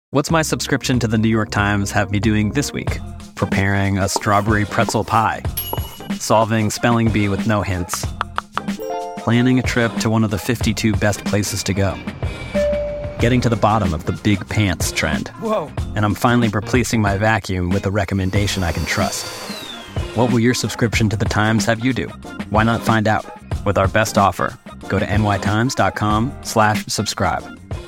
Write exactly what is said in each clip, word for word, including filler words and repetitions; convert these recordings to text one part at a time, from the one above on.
What's my subscription to the New York Times have me doing this week? Preparing a strawberry pretzel pie, solving spelling bee with no hints, planning a trip to one of the fifty-two best places to go, getting to the bottom of the big pants trend. Whoa. And I'm finally replacing my vacuum with a recommendation I can trust. What will your subscription to the Times have you do? Why not find out? With our best offer, go to nytimes.com slash subscribe.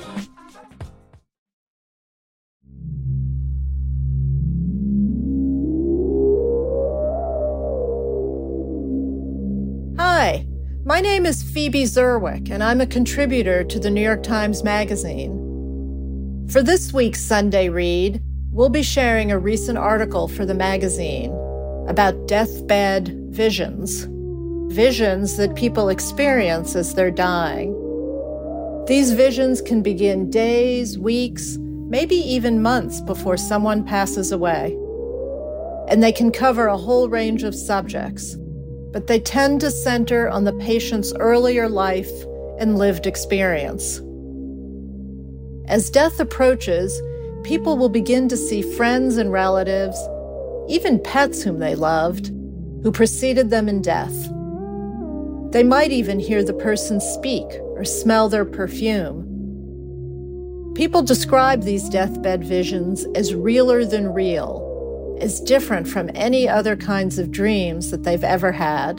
Hi, my name is Phoebe Zerwick, and I'm a contributor to the New York Times Magazine. For this week's Sunday Read, we'll be sharing a recent article for the magazine about deathbed visions, visions that people experience as they're dying. These visions can begin days, weeks, maybe even months before someone passes away. And they can cover a whole range of subjects, but they tend to center on the patient's earlier life and lived experience. As death approaches, people will begin to see friends and relatives, even pets whom they loved, who preceded them in death. They might even hear the person speak or smell their perfume. People describe these deathbed visions as realer than real, as different from any other kinds of dreams that they've ever had.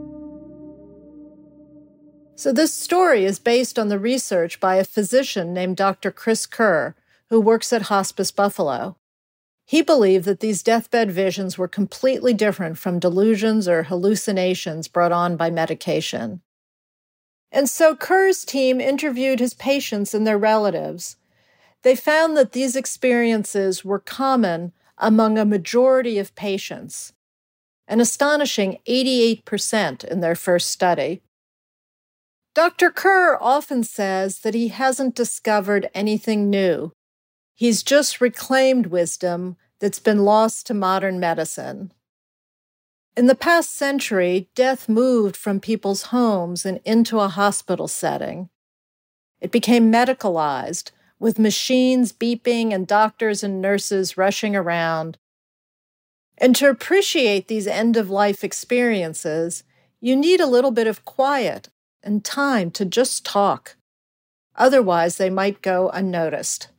So this story is based on the research by a physician named Doctor Chris Kerr, who works at Hospice Buffalo. He believed that these deathbed visions were completely different from delusions or hallucinations brought on by medication. And so Kerr's team interviewed his patients and their relatives. They found that these experiences were common among a majority of patients, an astonishing eighty-eight percent in their first study. Doctor Kerr often says that he hasn't discovered anything new. He's just reclaimed wisdom that's been lost to modern medicine. In the past century, death moved from people's homes and into a hospital setting. It became medicalized, with machines beeping and doctors and nurses rushing around. And to appreciate these end-of-life experiences, you need a little bit of quiet and time to just talk. Otherwise, they might go unnoticed.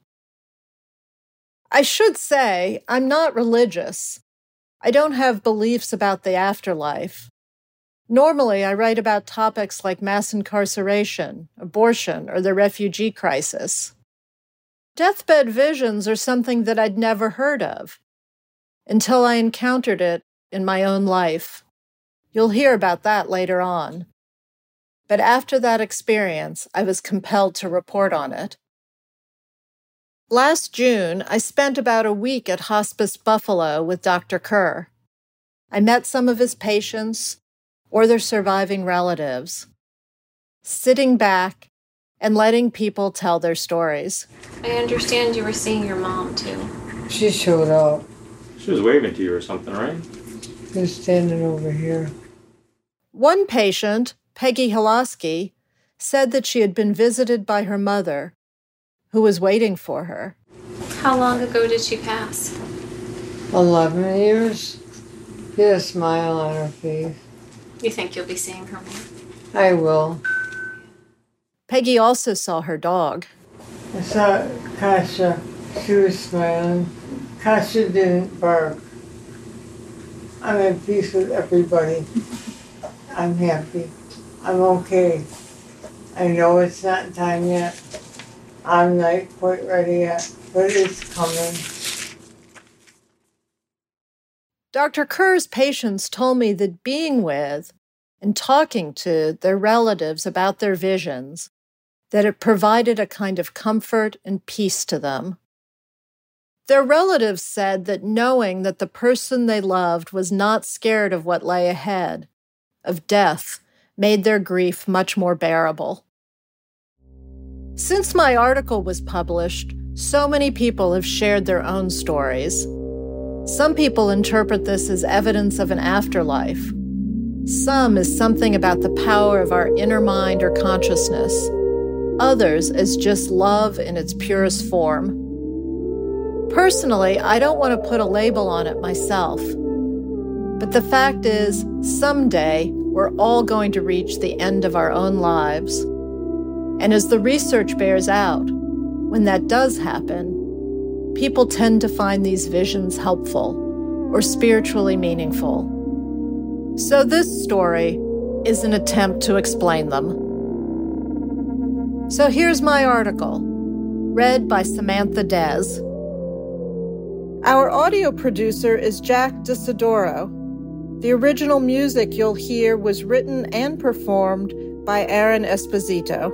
I should say, I'm not religious. I don't have beliefs about the afterlife. Normally, I write about topics like mass incarceration, abortion, or the refugee crisis. Deathbed visions are something that I'd never heard of until I encountered it in my own life. You'll hear about that later on. But after that experience, I was compelled to report on it. Last June, I spent about a week at Hospice Buffalo with Doctor Kerr. I met some of his patients or their surviving relatives, sitting back and letting people tell their stories. I understand you were seeing your mom, too. She showed up. She was waving to you or something, right? She's standing over here. One patient, Peggy Hilasky, said that she had been visited by her mother, who was waiting for her. How long ago did she pass? Eleven years. She had a smile on her face. You think you'll be seeing her more? I will. Peggy also saw her dog. I saw Kasha. She was smiling. Kasha didn't bark. I'm at peace with everybody. I'm happy. I'm okay. I know it's not time yet. I'm not quite ready yet, but it's coming. Doctor Kerr's patients told me that being with and talking to their relatives about their visions, that it provided a kind of comfort and peace to them. Their relatives said that knowing that the person they loved was not scared of what lay ahead, of death, made their grief much more bearable. Since my article was published, so many people have shared their own stories. Some people interpret this as evidence of an afterlife. Some as something about the power of our inner mind or consciousness. Others as just love in its purest form. Personally, I don't want to put a label on it myself. But the fact is, someday we're all going to reach the end of our own lives. And as the research bears out, when that does happen, people tend to find these visions helpful or spiritually meaningful. So this story is an attempt to explain them. So here's my article, read by Samantha Dez. Our audio producer is Jack Desidoro. The original music you'll hear was written and performed by Aaron Esposito.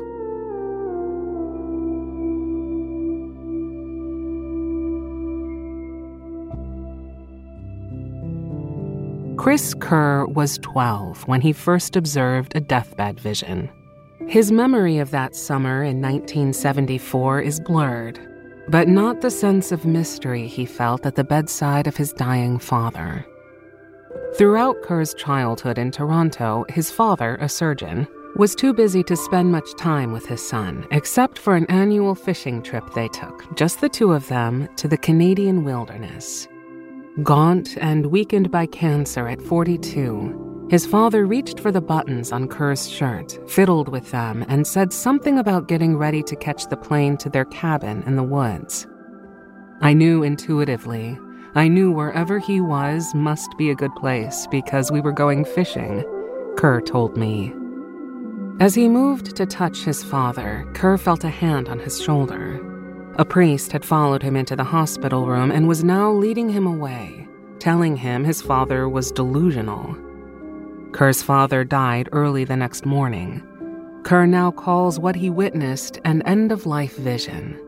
Chris Kerr was twelve when he first observed a deathbed vision. His memory of that summer in nineteen seventy-four is blurred, but not the sense of mystery he felt at the bedside of his dying father. Throughout Kerr's childhood in Toronto, his father, a surgeon, was too busy to spend much time with his son, except for an annual fishing trip they took, just the two of them, to the Canadian wilderness. Gaunt and weakened by cancer at forty-two, his father reached for the buttons on Kerr's shirt, fiddled with them, and said something about getting ready to catch the plane to their cabin in the woods. I knew intuitively. I knew wherever he was must be a good place because we were going fishing, Kerr told me. As he moved to touch his father, Kerr felt a hand on his shoulder. A priest had followed him into the hospital room and was now leading him away, telling him his father was delusional. Kerr's father died early the next morning. Kerr now calls what he witnessed an end-of-life vision.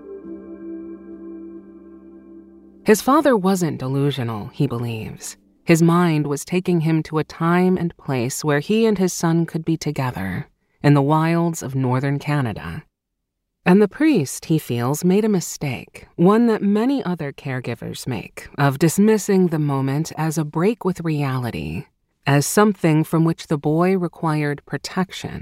His father wasn't delusional, he believes. His mind was taking him to a time and place where he and his son could be together, in the wilds of northern Canada. And the priest, he feels, made a mistake, one that many other caregivers make, of dismissing the moment as a break with reality, as something from which the boy required protection.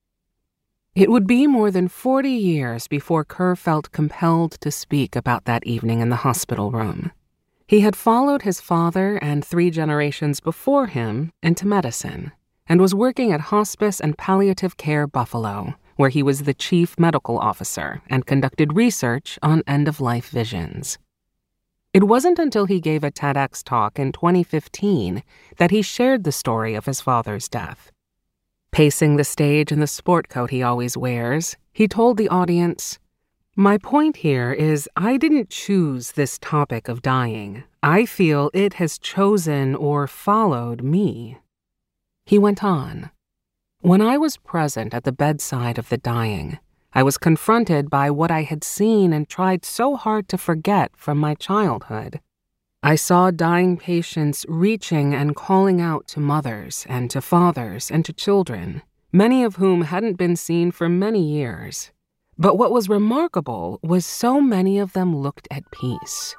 It would be more than forty years before Kerr felt compelled to speak about that evening in the hospital room. He had followed his father and three generations before him into medicine, and was working at Hospice and Palliative Care Buffalo, where he was the chief medical officer and conducted research on end-of-life visions. It wasn't until he gave a TEDx talk in twenty fifteen that he shared the story of his father's death. Pacing the stage in the sport coat he always wears, he told the audience, "My point here is I didn't choose this topic of dying. I feel it has chosen or followed me." He went on, "When I was present at the bedside of the dying, I was confronted by what I had seen and tried so hard to forget from my childhood. I saw dying patients reaching and calling out to mothers and to fathers and to children, many of whom hadn't been seen for many years. But what was remarkable was so many of them looked at peace."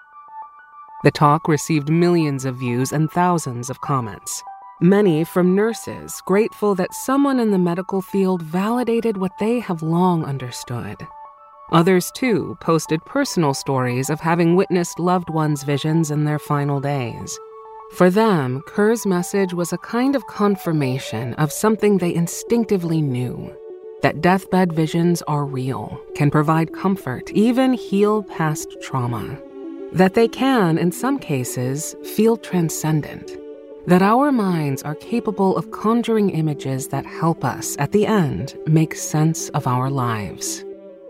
The talk received millions of views and thousands of comments, many from nurses grateful that someone in the medical field validated what they have long understood. Others, too, posted personal stories of having witnessed loved ones' visions in their final days. For them, Kerr's message was a kind of confirmation of something they instinctively knew, that deathbed visions are real, can provide comfort, even heal past trauma, that they can, in some cases, feel transcendent, that our minds are capable of conjuring images that help us, at the end, make sense of our lives.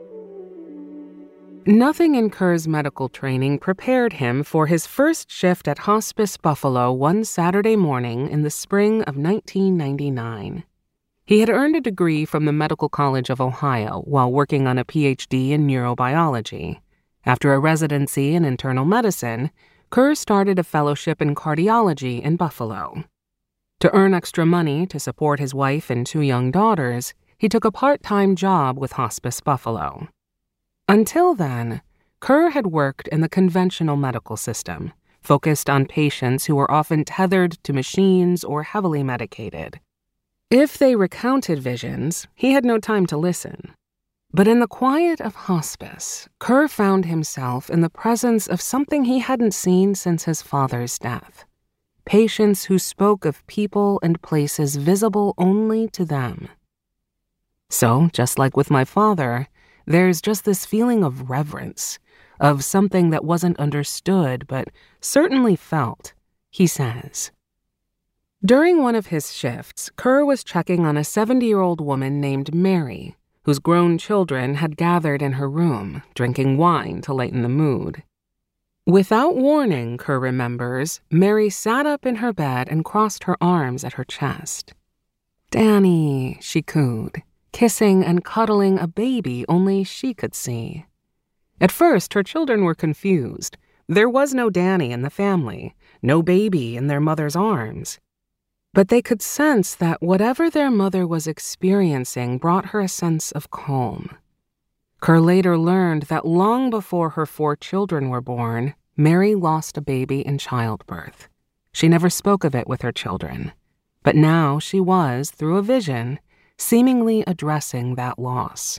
Nothing in Kerr's medical training prepared him for his first shift at Hospice Buffalo one Saturday morning in the spring of nineteen ninety-nine. He had earned a degree from the Medical College of Ohio while working on a P H D in neurobiology. After a residency in internal medicine, Kerr started a fellowship in cardiology in Buffalo. To earn extra money to support his wife and two young daughters, he took a part-time job with Hospice Buffalo. Until then, Kerr had worked in the conventional medical system, focused on patients who were often tethered to machines or heavily medicated. If they recounted visions, he had no time to listen. But in the quiet of hospice, Kerr found himself in the presence of something he hadn't seen since his father's death. Patients who spoke of people and places visible only to them. So, just like with my father, there's just this feeling of reverence, of something that wasn't understood but certainly felt, he says. During one of his shifts, Kerr was checking on a seventy-year-old woman named Mary, whose grown children had gathered in her room, drinking wine to lighten the mood. Without warning, Kerr remembers, Mary sat up in her bed and crossed her arms at her chest. "Danny," she cooed, kissing and cuddling a baby only she could see. At first, her children were confused. There was no Danny in the family, no baby in their mother's arms. But they could sense that whatever their mother was experiencing brought her a sense of calm. Kerr later learned that long before her four children were born, Mary lost a baby in childbirth. She never spoke of it with her children, but now she was, through a vision, seemingly addressing that loss.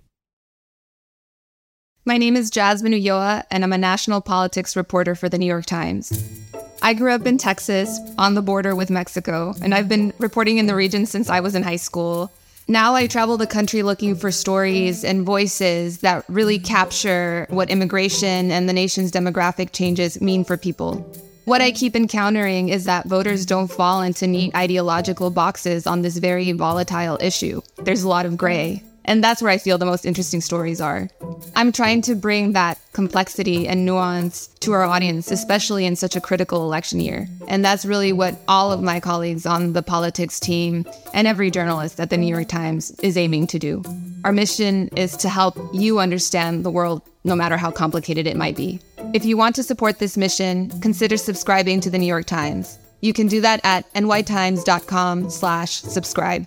My name is Jasmine Ulloa, and I'm a national politics reporter for the New York Times. I grew up in Texas, on the border with Mexico, and I've been reporting in the region since I was in high school. Now I travel the country looking for stories and voices that really capture what immigration and the nation's demographic changes mean for people. What I keep encountering is that voters don't fall into neat ideological boxes on this very volatile issue. There's a lot of gray. And that's where I feel the most interesting stories are. I'm trying to bring that complexity and nuance to our audience, especially in such a critical election year. And that's really what all of my colleagues on the politics team and every journalist at the New York Times is aiming to do. Our mission is to help you understand the world, no matter how complicated it might be. If you want to support this mission, consider subscribing to the New York Times. You can do that at nytimes.com slash subscribe.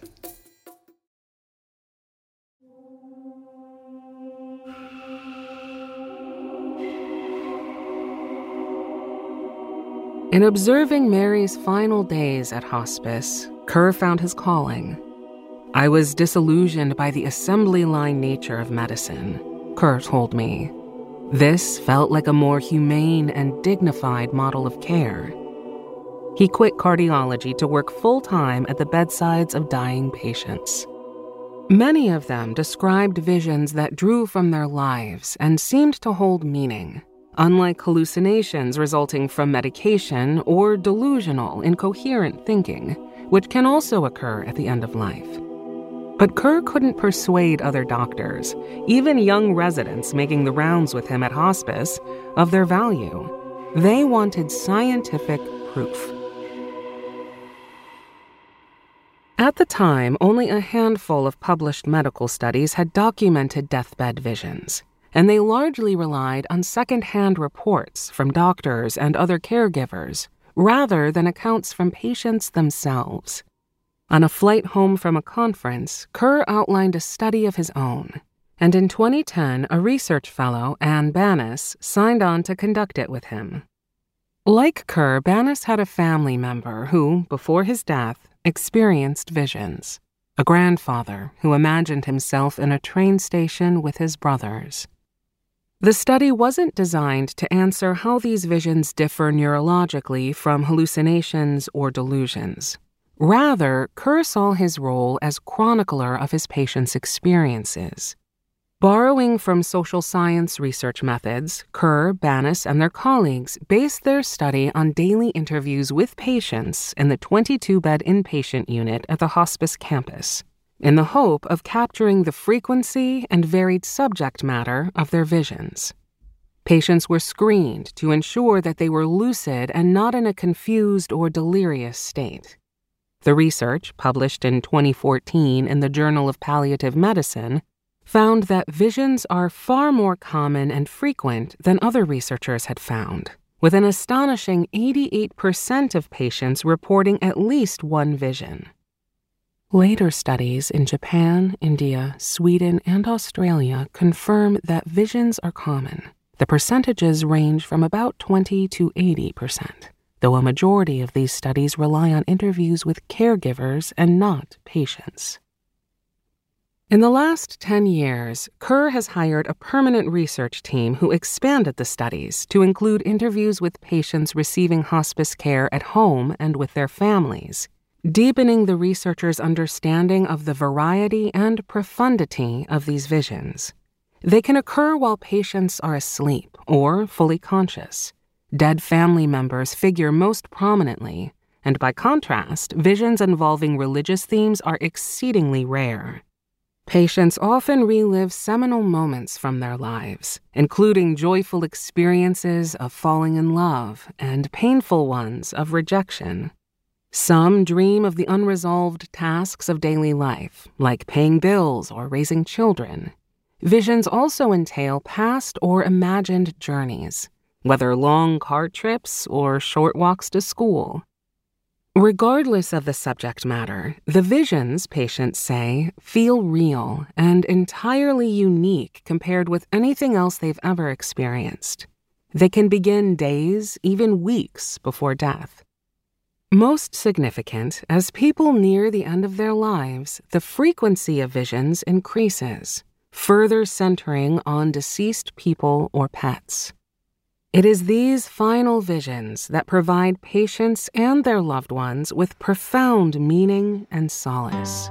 In observing Mary's final days at hospice, Kerr found his calling. "I was disillusioned by the assembly line nature of medicine," Kerr told me. "This felt like a more humane and dignified model of care." He quit cardiology to work full-time at the bedsides of dying patients. Many of them described visions that drew from their lives and seemed to hold meaning, unlike hallucinations resulting from medication or delusional, incoherent thinking, which can also occur at the end of life. But Kerr couldn't persuade other doctors, even young residents making the rounds with him at hospice, of their value. They wanted scientific proof. At the time, only a handful of published medical studies had documented deathbed visions, and they largely relied on second-hand reports from doctors and other caregivers, rather than accounts from patients themselves. On a flight home from a conference, Kerr outlined a study of his own, and in twenty ten, a research fellow, Ann Bannis, signed on to conduct it with him. Like Kerr, Bannis had a family member who, before his death, experienced visions, a grandfather who imagined himself in a train station with his brothers. The study wasn't designed to answer how these visions differ neurologically from hallucinations or delusions. Rather, Kerr saw his role as chronicler of his patients' experiences. Borrowing from social science research methods, Kerr, Bannis, and their colleagues based their study on daily interviews with patients in the twenty-two bed inpatient unit at the hospice campus, in the hope of capturing the frequency and varied subject matter of their visions. Patients were screened to ensure that they were lucid and not in a confused or delirious state. The research, published in twenty fourteen in the Journal of Palliative Medicine, found that visions are far more common and frequent than other researchers had found, with an astonishing eighty-eight percent of patients reporting at least one vision. Later studies in Japan, India, Sweden, and Australia confirm that visions are common. The percentages range from about twenty to eighty percent, though a majority of these studies rely on interviews with caregivers and not patients. In the last ten years, Kerr has hired a permanent research team who expanded the studies to include interviews with patients receiving hospice care at home and with their families, deepening the researchers' understanding of the variety and profundity of these visions. They can occur while patients are asleep or fully conscious. Dead family members figure most prominently, and by contrast, visions involving religious themes are exceedingly rare. Patients often relive seminal moments from their lives, including joyful experiences of falling in love and painful ones of rejection. Some dream of the unresolved tasks of daily life, like paying bills or raising children. Visions also entail past or imagined journeys, whether long car trips or short walks to school. Regardless of the subject matter, the visions, patients say, feel real and entirely unique compared with anything else they've ever experienced. They can begin days, even weeks before death. Most significant, as people near the end of their lives, the frequency of visions increases, further centering on deceased people or pets. It is these final visions that provide patients and their loved ones with profound meaning and solace.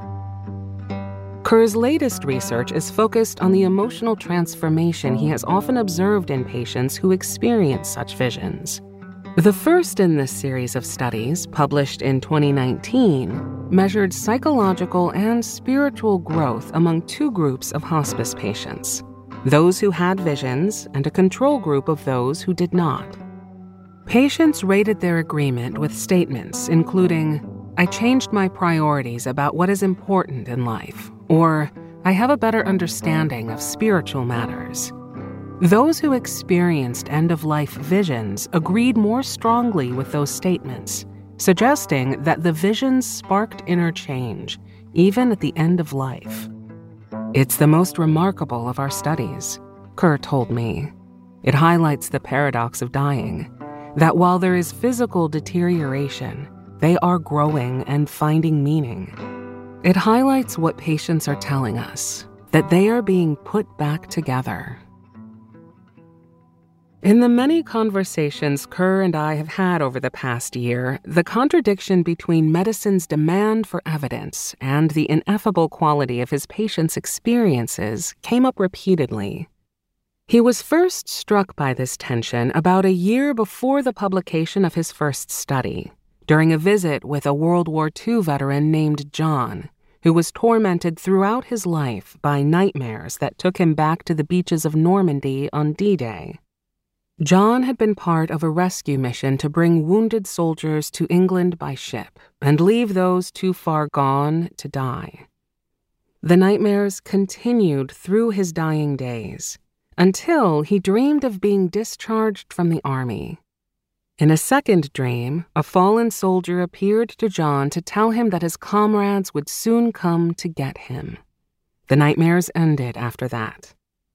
Kerr's latest research is focused on the emotional transformation he has often observed in patients who experience such visions. The first in this series of studies, published in twenty nineteen, measured psychological and spiritual growth among two groups of hospice patients: those who had visions and a control group of those who did not. Patients rated their agreement with statements including, "I changed my priorities about what is important in life," or "I have a better understanding of spiritual matters." Those who experienced end-of-life visions agreed more strongly with those statements, suggesting that the visions sparked inner change, even at the end of life. "It's the most remarkable of our studies," Kerr told me. "It highlights the paradox of dying, that while there is physical deterioration, they are growing and finding meaning. It highlights what patients are telling us, that they are being put back together." In the many conversations Kerr and I have had over the past year, the contradiction between medicine's demand for evidence and the ineffable quality of his patients' experiences came up repeatedly. He was first struck by this tension about a year before the publication of his first study, during a visit with a World War Two veteran named John, who was tormented throughout his life by nightmares that took him back to the beaches of Normandy on D-Day. John had been part of a rescue mission to bring wounded soldiers to England by ship and leave those too far gone to die. The nightmares continued through his dying days until he dreamed of being discharged from the army. In a second dream, a fallen soldier appeared to John to tell him that his comrades would soon come to get him. The nightmares ended after that.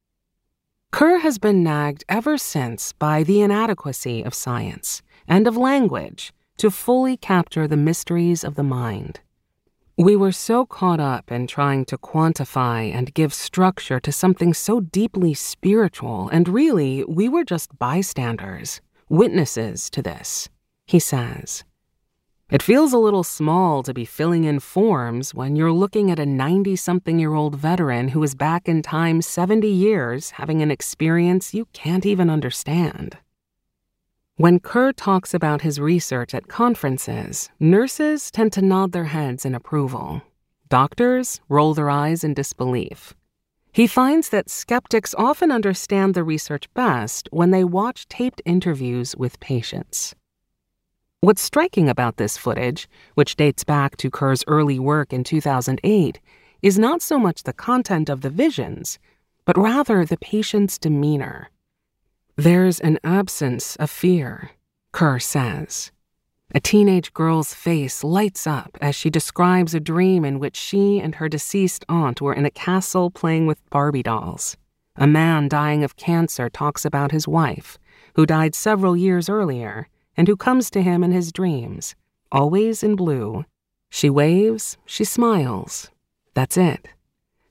Kerr has been nagged ever since by the inadequacy of science and of language to fully capture the mysteries of the mind. We were so caught up in trying to quantify and give structure to something so deeply spiritual, and really, we were just bystanders, witnesses to this, he says. It feels a little small to be filling in forms when you're looking at a ninety-something-year-old veteran who is back in time seventy years having an experience you can't even understand. When Kerr talks about his research at conferences, nurses tend to nod their heads in approval. Doctors roll their eyes in disbelief. He finds that skeptics often understand the research best when they watch taped interviews with patients. What's striking about this footage, which dates back to Kerr's early work in two thousand eight, is not so much the content of the visions, but rather the patient's demeanor. There's an absence of fear, Kerr says. A teenage girl's face lights up as she describes a dream in which she and her deceased aunt were in a castle playing with Barbie dolls. A man dying of cancer talks about his wife, who died several years earlier, and who comes to him in his dreams, always in blue. She waves, she smiles. That's it.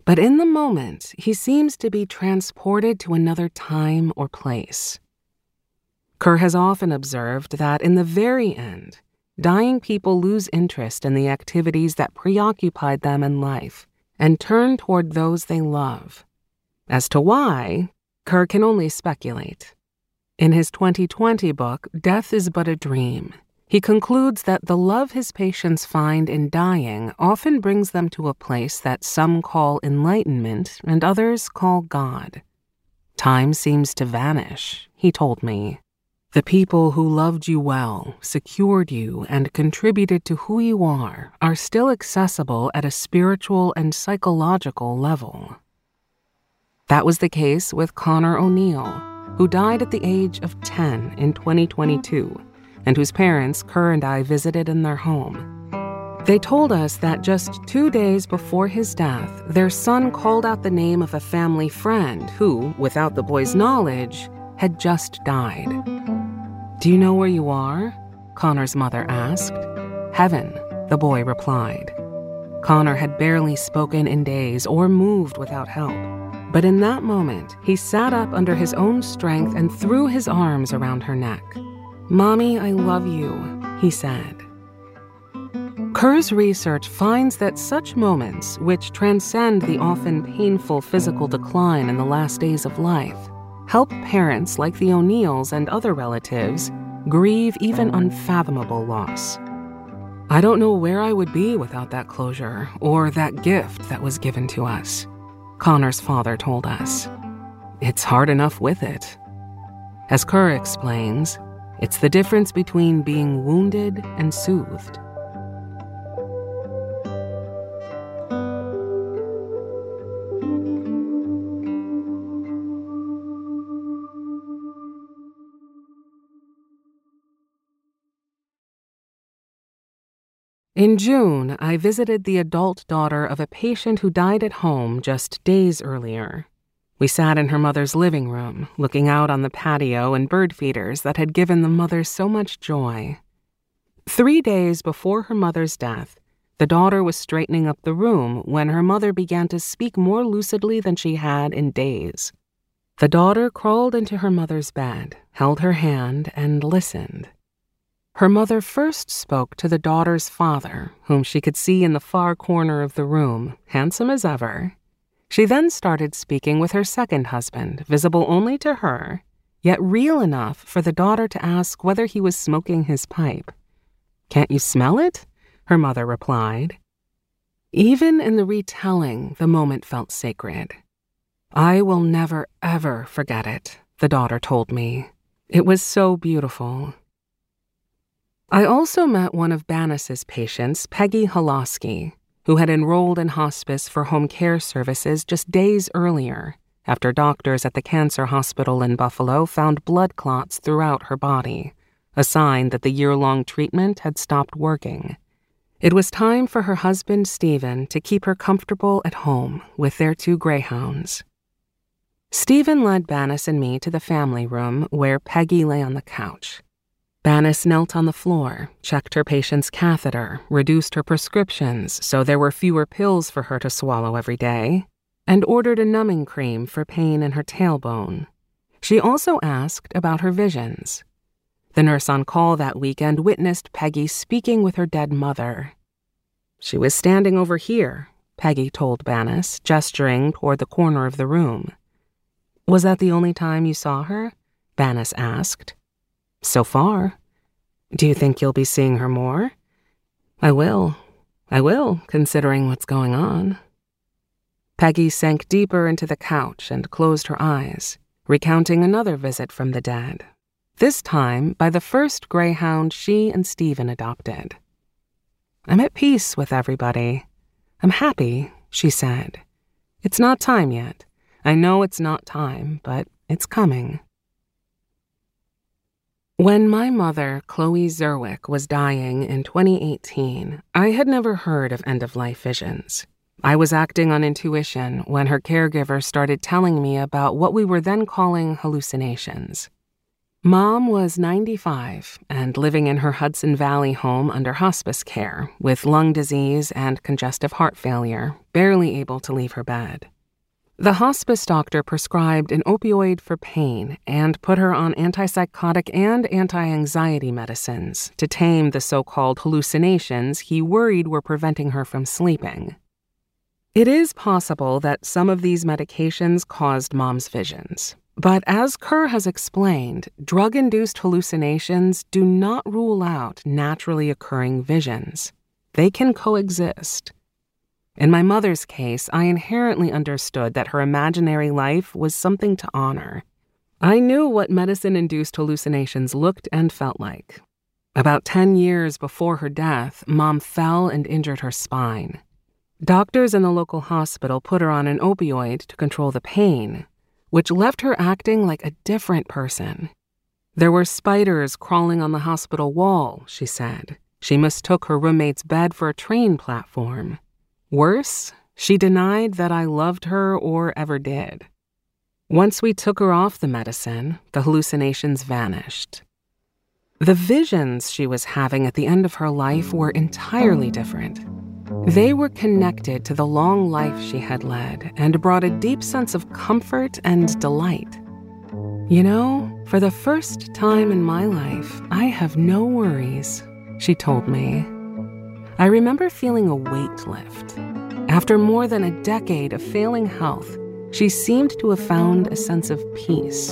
But in the moment, he seems to be transported to another time or place. Kerr has often observed that in the very end, dying people lose interest in the activities that preoccupied them in life and turn toward those they love. As to why, Kerr can only speculate. In his twenty twenty book, Death is But a Dream, he concludes that the love his patients find in dying often brings them to a place that some call enlightenment and others call God. Time seems to vanish, he told me. The people who loved you well, secured you, and contributed to who you are are still accessible at a spiritual and psychological level. That was the case with Connor O'Neill, who died at the age of ten in twenty twenty-two, and whose parents Kerr and I visited in their home. They told us that just two days before his death, their son called out the name of a family friend who, without the boy's knowledge, had just died. "Do you know where you are?" Connor's mother asked. "Heaven," the boy replied. Connor had barely spoken in days or moved without help. But in that moment, he sat up under his own strength and threw his arms around her neck. "Mommy, I love you," he said. Kerr's research finds that such moments, which transcend the often painful physical decline in the last days of life, help parents like the O'Neills and other relatives grieve even unfathomable loss. "I don't know where I would be without that closure or that gift that was given to us," Connor's father told us. "It's hard enough with it." As Kerr explains, it's the difference between being wounded and soothed. In June, I visited the adult daughter of a patient who died at home just days earlier. We sat in her mother's living room, looking out on the patio and bird feeders that had given the mother so much joy. Three days before her mother's death, the daughter was straightening up the room when her mother began to speak more lucidly than she had in days. The daughter crawled into her mother's bed, held her hand, and listened. Her mother first spoke to the daughter's father, whom she could see in the far corner of the room, handsome as ever. She then started speaking with her second husband, visible only to her, yet real enough for the daughter to ask whether he was smoking his pipe. "Can't you smell it?" her mother replied. Even in the retelling, the moment felt sacred. "I will never, ever forget it," the daughter told me. "It was so beautiful." I also met one of Bannis's patients, Peggy Holosky, who had enrolled in hospice for home care services just days earlier, after doctors at the cancer hospital in Buffalo found blood clots throughout her body, a sign that the year-long treatment had stopped working. It was time for her husband, Stephen, to keep her comfortable at home with their two greyhounds. Stephen led Bannis and me to the family room where Peggy lay on the couch. Bannis knelt on the floor, checked her patient's catheter, reduced her prescriptions so there were fewer pills for her to swallow every day, and ordered a numbing cream for pain in her tailbone. She also asked about her visions. The nurse on call that weekend witnessed Peggy speaking with her dead mother. "She was standing over here," Peggy told Bannis, gesturing toward the corner of the room. "Was that the only time you saw her?" Bannis asked. "So far. Do you think you'll be seeing her more?" "I will. I will, considering what's going on." Peggy sank deeper into the couch and closed her eyes, recounting another visit from the dead, this time by the first greyhound she and Stephen adopted. "I'm at peace with everybody. I'm happy," she said. "It's not time yet. I know it's not time, but it's coming." When my mother, Chloe Zerwick, was dying in twenty eighteen, I had never heard of end-of-life visions. I was acting on intuition when her caregiver started telling me about what we were then calling hallucinations. Mom was ninety-five and living in her Hudson Valley home under hospice care with lung disease and congestive heart failure, barely able to leave her bed. The hospice doctor prescribed an opioid for pain and put her on antipsychotic and anti-anxiety medicines to tame the so-called hallucinations he worried were preventing her from sleeping. It is possible that some of these medications caused Mom's visions. But as Kerr has explained, drug-induced hallucinations do not rule out naturally occurring visions. They can coexist. In my mother's case, I inherently understood that her imaginary life was something to honor. I knew what medicine-induced hallucinations looked and felt like. About ten years before her death, Mom fell and injured her spine. Doctors in the local hospital put her on an opioid to control the pain, which left her acting like a different person. There were spiders crawling on the hospital wall, she said. She mistook her roommate's bed for a train platform. Worse, she denied that I loved her or ever did. Once we took her off the medicine, the hallucinations vanished. The visions she was having at the end of her life were entirely different. They were connected to the long life she had led and brought a deep sense of comfort and delight. You know, for the first time in my life, I have no worries, she told me. I remember feeling a weight lift. After more than a decade of failing health, she seemed to have found a sense of peace.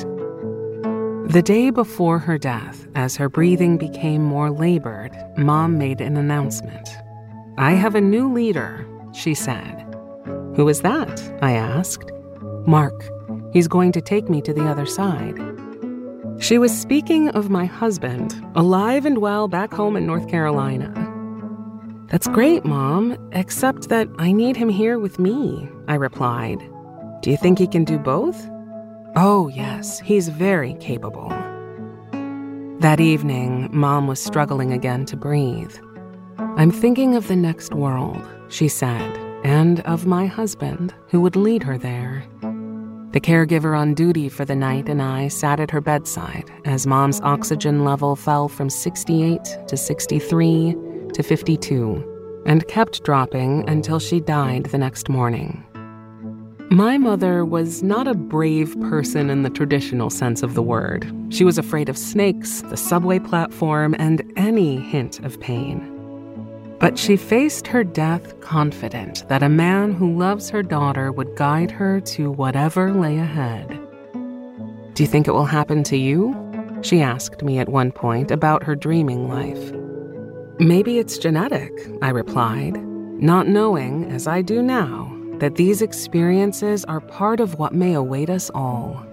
The day before her death, as her breathing became more labored, Mom made an announcement. "I have a new leader," she said. "Who is that?" I asked. "Mark. He's going to take me to the other side." She was speaking of my husband, alive and well back home in North Carolina. "That's great, Mom, except that I need him here with me," I replied. "Do you think he can do both?" "Oh, yes, he's very capable." That evening, Mom was struggling again to breathe. "I'm thinking of the next world," she said, "and of my husband, who would lead her there." The caregiver on duty for the night and I sat at her bedside as Mom's oxygen level fell from sixty-eight to sixty-three to fifty-two and kept dropping until she died the next morning. My mother was not a brave person in the traditional sense of the word. She was afraid of snakes, the subway platform, and any hint of pain. But she faced her death confident that a man who loves her daughter would guide her to whatever lay ahead. "Do you think it will happen to you?" she asked me at one point about her dreaming life. "Maybe it's genetic," I replied, not knowing, as I do now, that these experiences are part of what may await us all.